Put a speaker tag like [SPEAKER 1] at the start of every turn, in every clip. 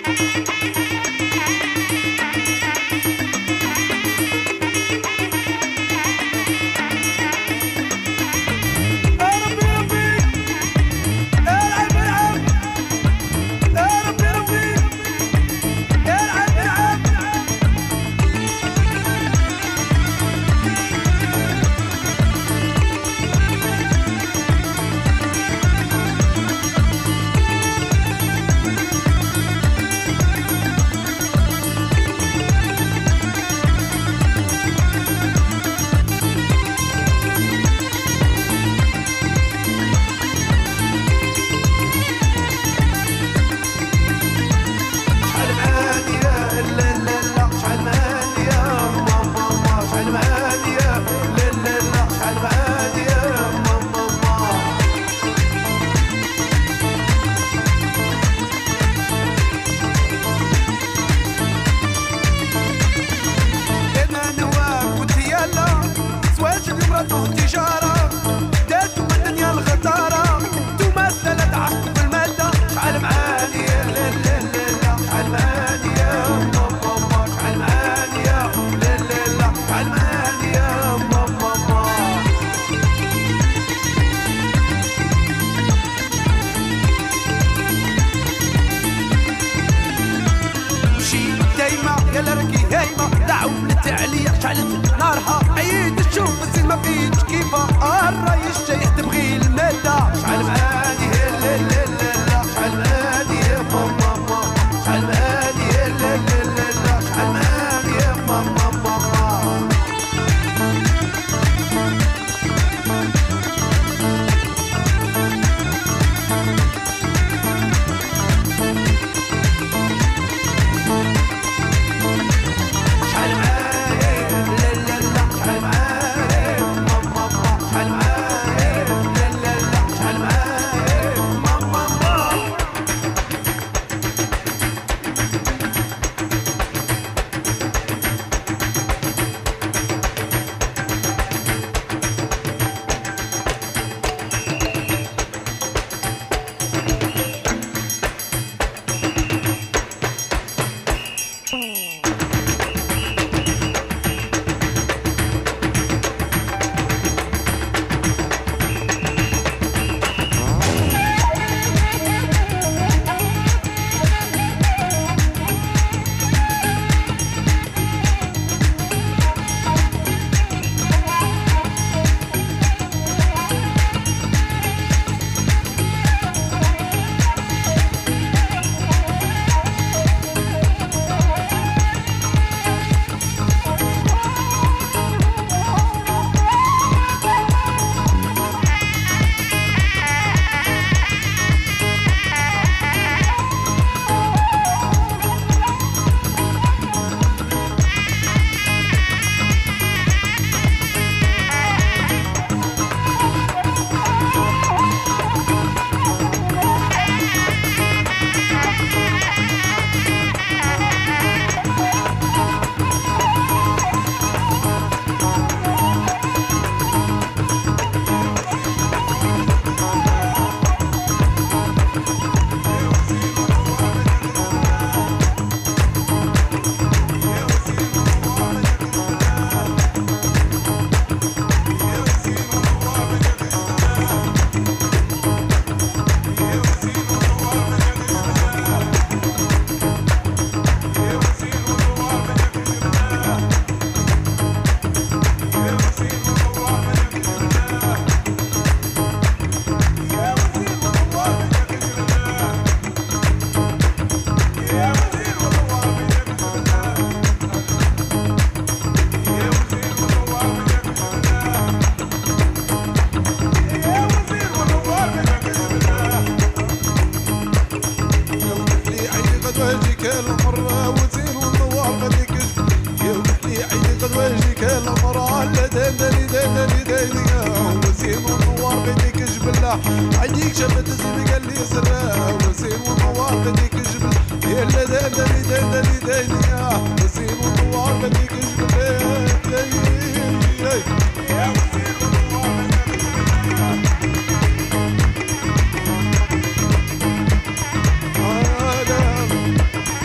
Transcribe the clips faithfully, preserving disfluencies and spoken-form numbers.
[SPEAKER 1] عينيك شفت زيني قال لي سراه وسيم ونوار بديك جبل يا لا دان داني دان داني داني يا وسيم ونوار بديك جبل يا وسيم ونوار بديك جبل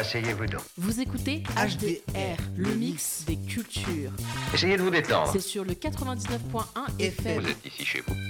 [SPEAKER 2] asseyez-vous donc.
[SPEAKER 3] Vous écoutez H D R, le mix des cultures.
[SPEAKER 2] Essayez de vous détendre.
[SPEAKER 3] C'est sur le quatre-vingt-dix-neuf point un F M.
[SPEAKER 2] Vous êtes ici chez vous.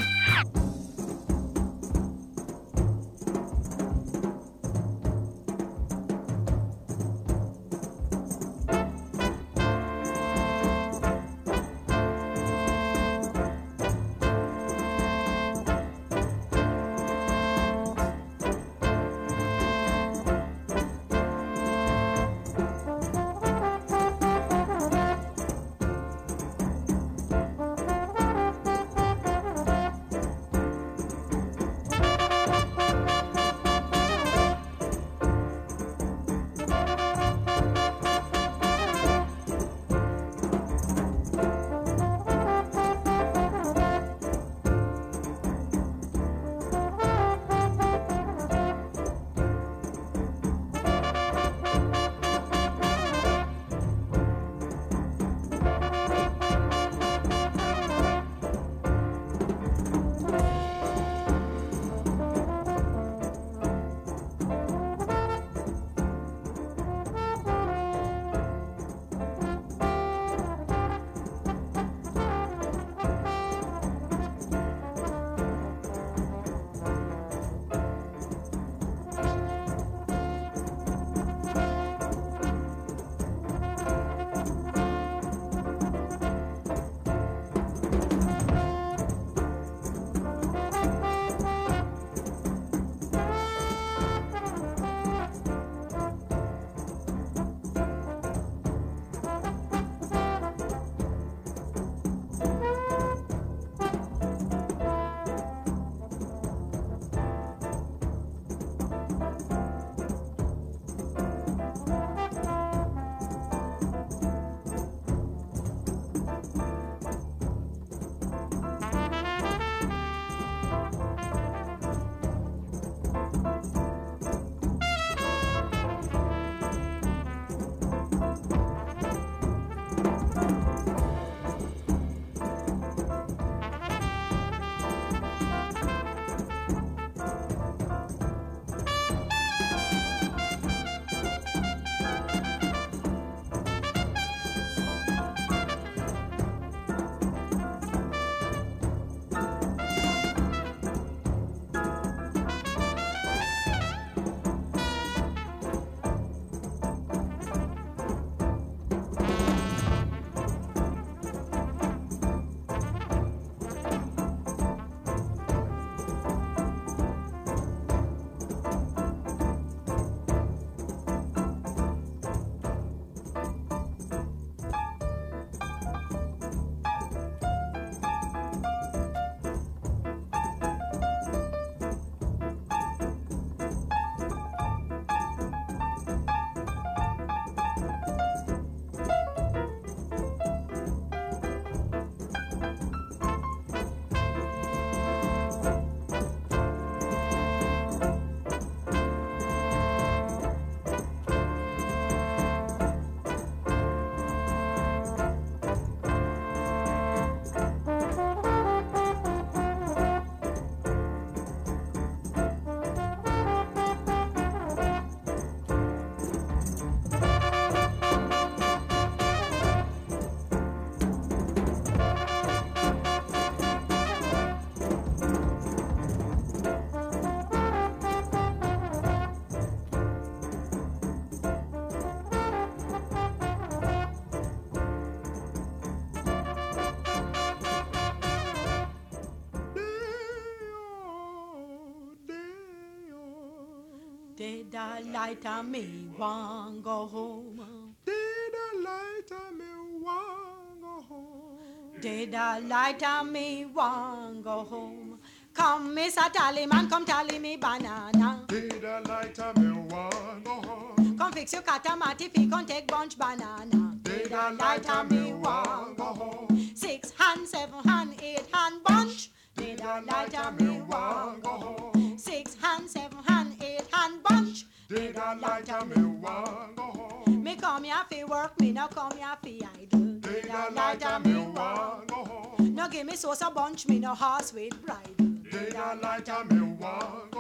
[SPEAKER 4] Did I light on me one go home?
[SPEAKER 1] Did I light on me one go home?
[SPEAKER 4] Did I light on me one go home? Come, Mister Tallyman, come tally me banana.
[SPEAKER 1] Did I light on me one go home?
[SPEAKER 4] Come fix your catamati, fi come take bunch banana.
[SPEAKER 1] Did I light on me one go home?
[SPEAKER 4] Six hand, seven hand, eight hand bunch. Did I light on me one go home? Six hand, seven hand, eight hand bunch.
[SPEAKER 1] Did I light on me one go home?
[SPEAKER 4] Me come here fi work, me no come here fi idle.
[SPEAKER 1] Did I light on me one go home?
[SPEAKER 4] No give me sauce a bunch, me no horse with bridle.
[SPEAKER 1] Did I light on me one go home?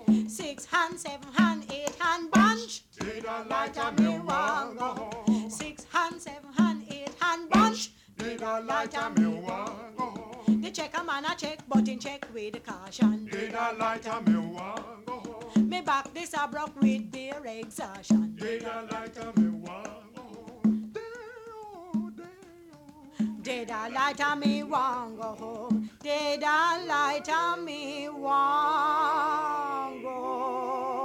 [SPEAKER 4] Six hand, seven hand, eight hand bunch. Daylight and me want go home. Six hand, seven hand, eight hand bunch. Daylight and me want go home. The check a man a check, but in check with the caution. Daylight and me want go home. Me back this a broke with beer exhaustion. Daylight and me want go home. Daylight and me want go home. Daylight and me want go home.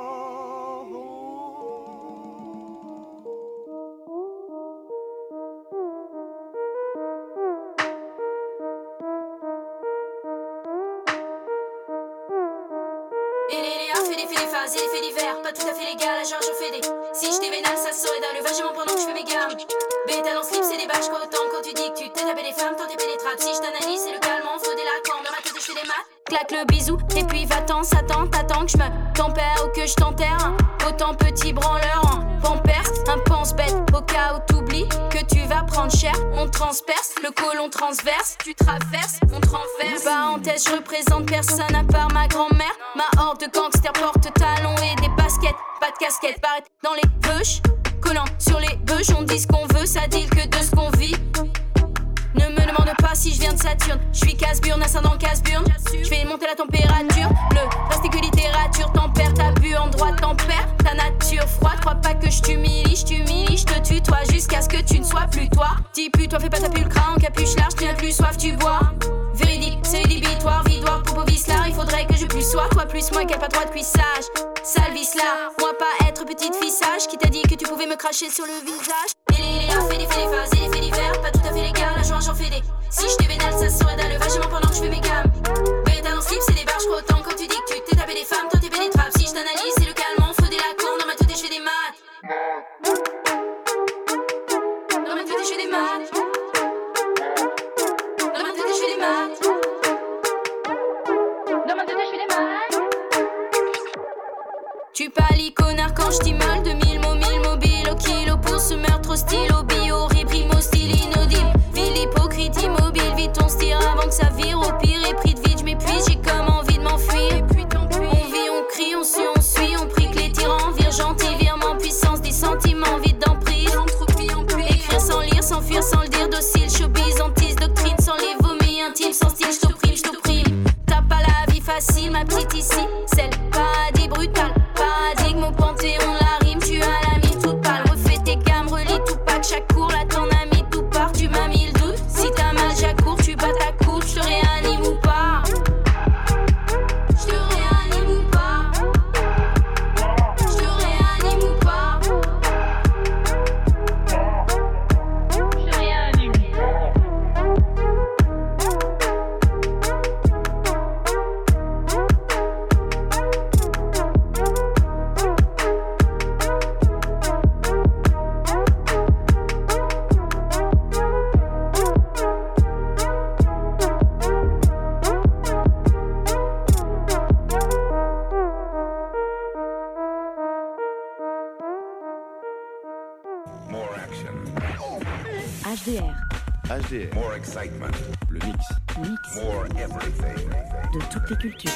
[SPEAKER 5] Et les Léa fait des faits des phases et des faits divers. Pas tout à fait légal, à genre j'en fais des. Si je t'événale, ça se saurait dans le vagement pendant que je fais mes gammes. Bêta dans slip, c'est des bâches quoi autant quand tu dis que tu t'es tapé des femmes, tant t'es pénétrable. Si je t'analyse, c'est le calmant, faut des lacants. Dans ma tête, je fais des maths. Claque le bisou, et puis va-t'en, Satan, t'attends que je me tempère ou que je t'enterre. Autant petit branleur en pampers, un pense-bête au cas où t'oublies que tu vas prendre cher. On transperce, le côlon transverse, tu traverses, on te renverse. Parenthèse, je représente personne à part ma grand-mère. Ma horde de gangsters porte talons et des baskets. Pas de casquette, paraît dans les bûches. Collant sur les bûches, on dit ce qu'on veut, ça dit que de ce qu'on vit. Ne me demande pas si je viens de Saturne. Je suis casse-burne, ascendant casse-burne. Je vais monter la température. Le reste que littérature tempère. T'as bu en droit tempère. Ta nature froide, crois pas que je t'humilie. Je t'humilie, je te tue toi jusqu'à ce que tu ne sois plus toi. Dis plus toi, fais pas ta pulcra en capuche large. Tu n'as plus soif, tu bois. Véridique, c'est rédhibitoire, vidoire, propos vicelard. Il faudrait que je plus sois, toi plus moi, qu'elle pas droit de cuissage. Sale vicelard, moi pas être petite fille sage. Qui t'a dit que tu pouvais me cracher sur le visage. Et les Léa fait des faits des phases et des faits divers. Pas tout à fait légal, la joie j'en fais des. Si je t'événale, ça se saurait dans le vagement pendant que je fais mes gammes. Bêta dans slip, c'est des barges quoi autant quand tu dis que tu t'es tapé des femmes, tant t'es pénétrable. Si je t'analyse, c'est le calmant, faut des lacons. Dans ma tête, je fais des maths. Dans ma tête, je fais des maths. Dans ma tête, je fais des maths. Dans ma tête, je fais des maths. Tu pâlis connard quand je t'immole. De mille mots, mille mobiles au kilo pour ce meurtre au stylo. Bio, réprimo, style inaudible. Ville hypocrite, immobile. Vite ton style avant que ça vire au pire. Et pris de vide, je m'épuise, j'ai comme envie de m'enfuir. On vit, on crie, on suit, on suit. On prie que les tyrans virent gentil, virement, puissance, des sentiments, vide d'emprise. Écrire sans lire, sans fuir, sans le dire. Docile, showbiz, antise, doctrine. Sans les vomis intimes, sans style, je t'opprime, je t'opprime. T'as pas la vie facile, ma petite ici. C'est le paradis brutal. Paradigme au panthéon, la rime, tu as la mine toute pâle. Refais tes gammes, relis tout pack, chaque cours, là t'en as mis tout part. Tu m'as mis le doute, si t'as mal, j'accours, tu bats ta coupe, je te réanime ou pas. Je te réanime ou pas. Je te réanime ou pas. Je te réanime.
[SPEAKER 6] More action.
[SPEAKER 3] H D R,
[SPEAKER 7] H D R,
[SPEAKER 6] More excitement.
[SPEAKER 7] le mix.
[SPEAKER 3] mix
[SPEAKER 6] More everything.
[SPEAKER 3] de toutes les cultures.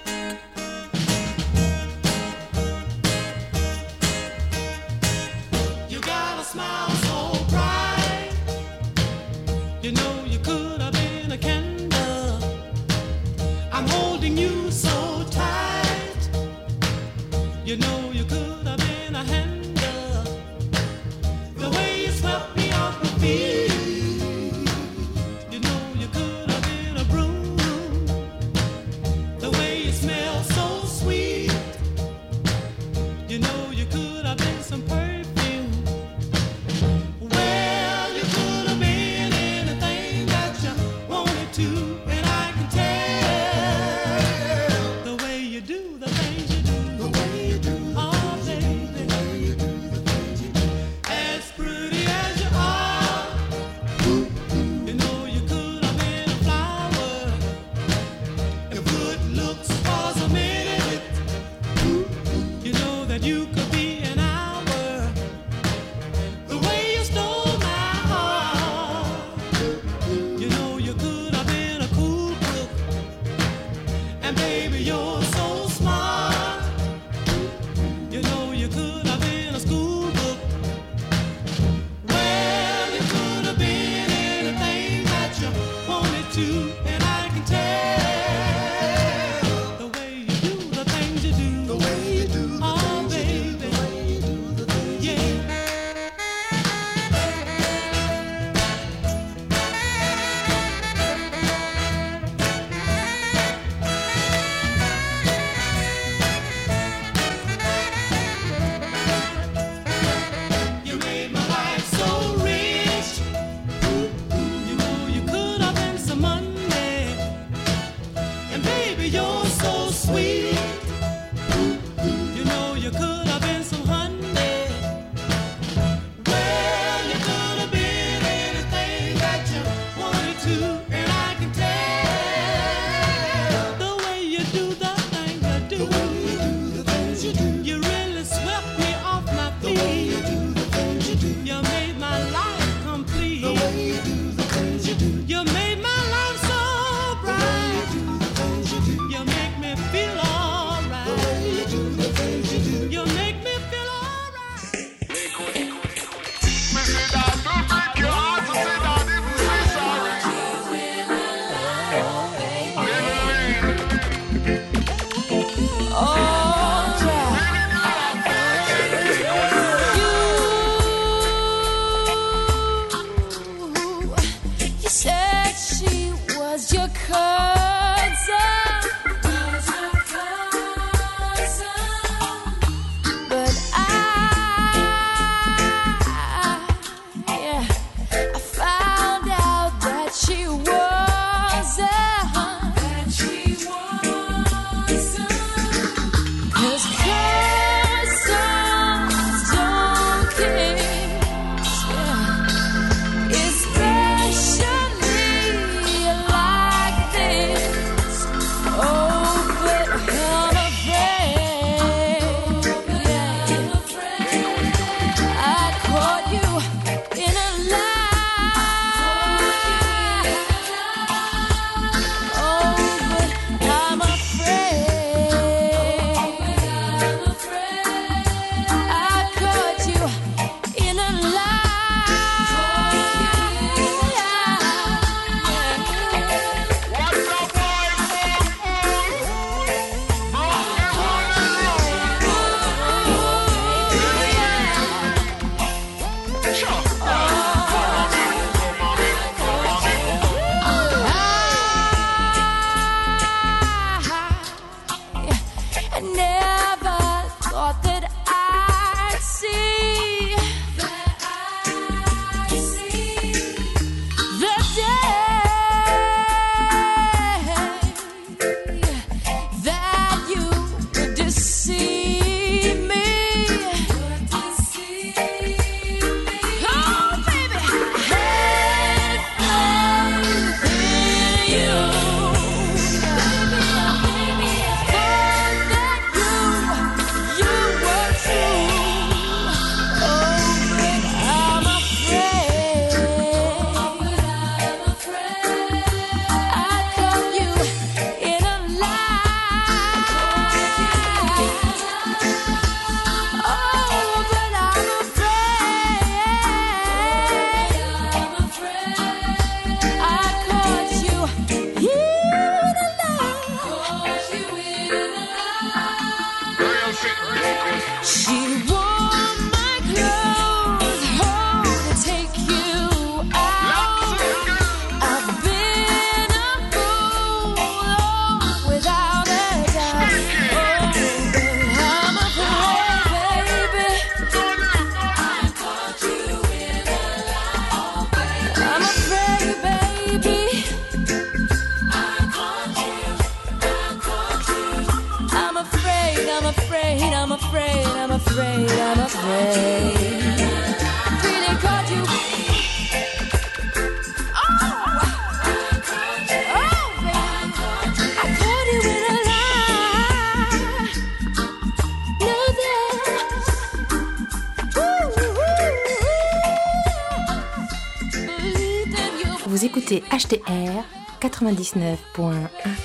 [SPEAKER 8] You got a smile so bright. You know you could have been a candle. I'm holding you so tight. You know you could have been a handle. The way you swept me off my feet. You know you could have been a broom. The way you smell so sweet. You know you could have been some perfume. Well, you could have been anything that you wanted to, and I can tell the way you do the things you do. The way you do the oh, things baby. The way you do the things you do. As pretty as you are, you know you could have been a flower. If good looks was a minute, you know that you could be an hour. The way you stole my heart, you know you could have been a cool book. And baby, you're so smart.
[SPEAKER 5] thought that I'd see, that I'd see the day that you would deceive me. Would deceive me. Oh, baby, had faith in you. I'm afraid, I'm afraid, I'm afraid. Really caught you. Oh, oh, baby, I caught you in a lie. No, that. Believe that you.
[SPEAKER 3] Vous écoutez H T R quatre-vingt-dix-neuf point un.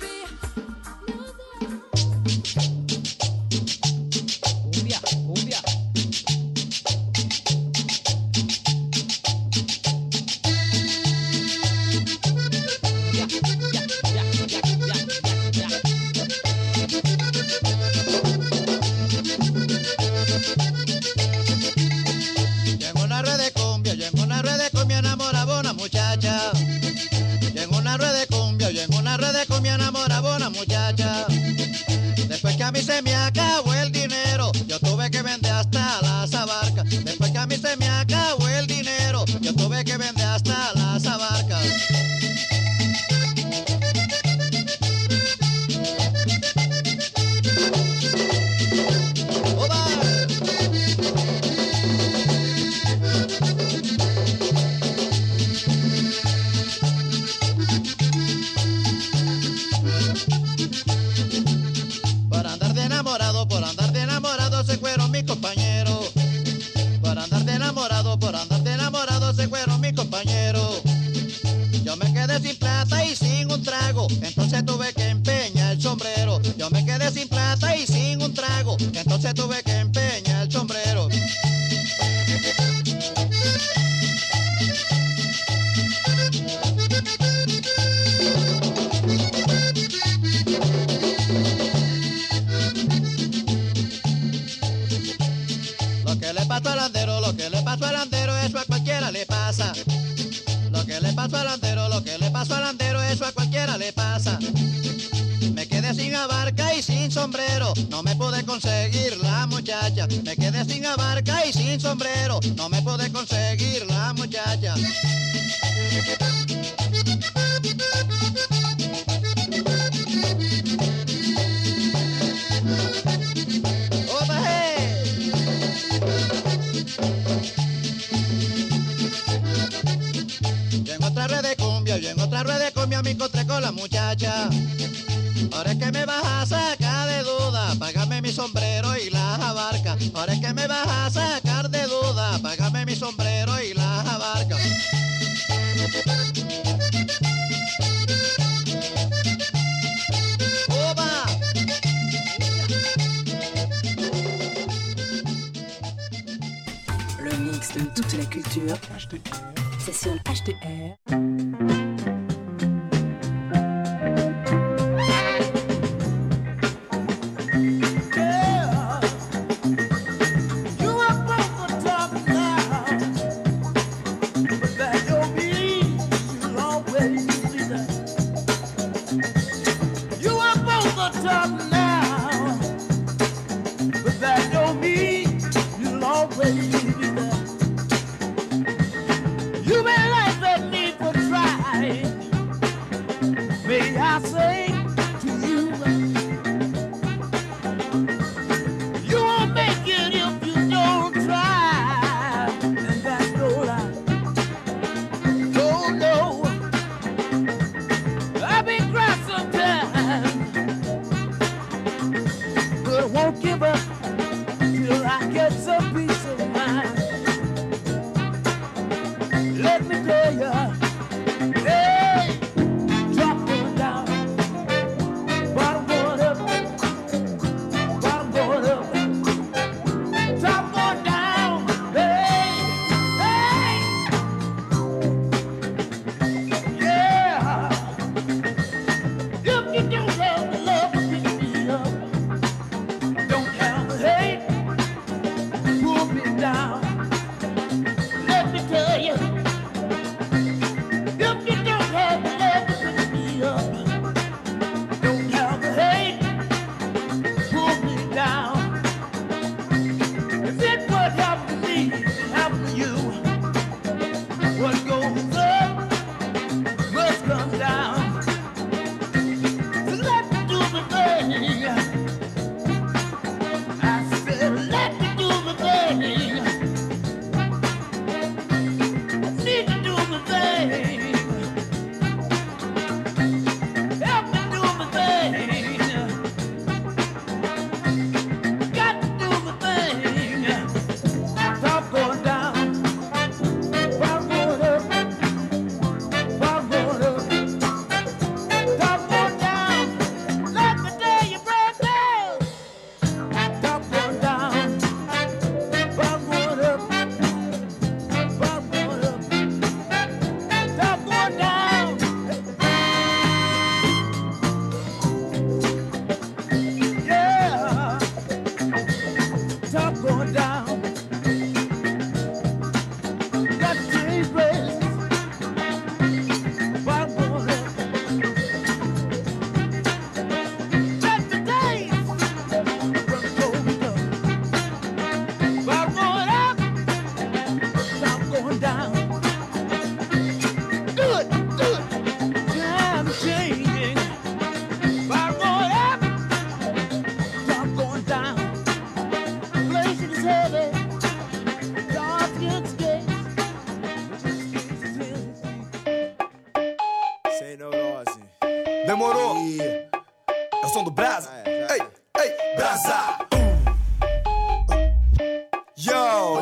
[SPEAKER 3] De toute la culture, c'est sur H T R.
[SPEAKER 7] That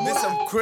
[SPEAKER 1] This some